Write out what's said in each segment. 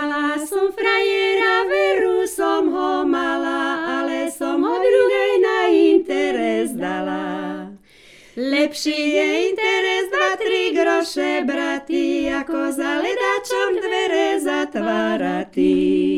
Mala som frajera, veru som ho mala, ale som ho druhej na interes dala. Lepší je interes 2-3 groše, braty, ako za ledačom dvere zatvárati.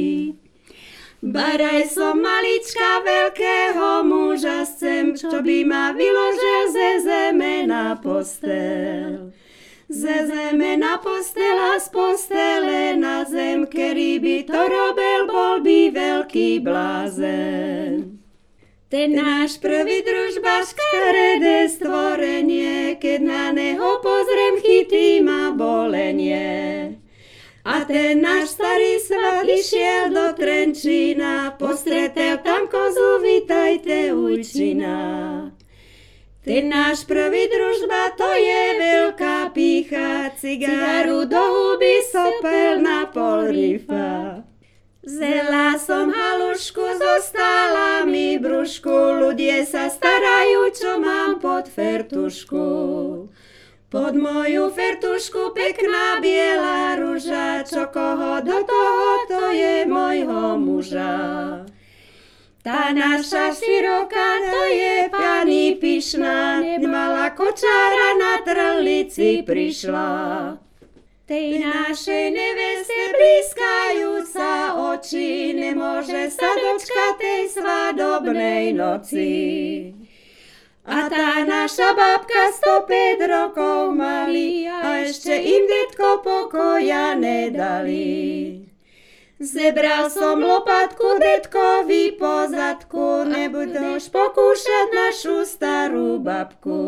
Baraj som malička, veľkého muža chcem, čo by ma vyložil ze zeme na postel. Ze zeme na postel a z postele na zem, ktorý by to robil, bol by veľký blázen. Ten náš prvý družba, škaredé stvorenie, keď na neho pozriem, chytí ma bolenie. A ten náš starý svat išiel do Trenčína, postretel tam kozu, vitajte ujčina. Ten náš prvý družba, to je veľká pícha, cigáru do huby sopel na pol rifa. Zela som halušku, zostala mi brúšku, ľudia sa starajú, čo mám pod fertušku. Pod moju fertušku pekná biela ruža, čo koho do toho, to je mojho muža. Tá naša široká, to je pani pyšná, nemala kočára, na trlici prišla. Tej našej neveste blízkajú sa oči, nemôže sa dočkať tej svadobnej noci. A tá naša babka 105 rokov mali, a ešte im detko pokoja nedali. Zebral som lopatku detkovi po zadku, nebudeš pokúšať našu starú babku.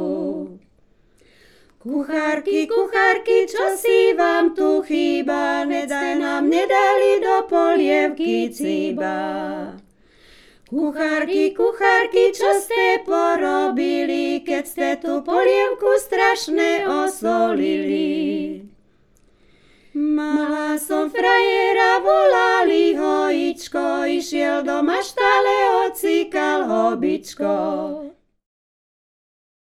Kuchárky, kuchárky, čo si vám tu chýba, nedali do polievky ciba. Kuchárky, kuchárky, čo ste porobili, keď ste tú polievku strašne osolili. Mala som frajera, volali ho Ičko, išiel do maštale, ocíkal hobičko.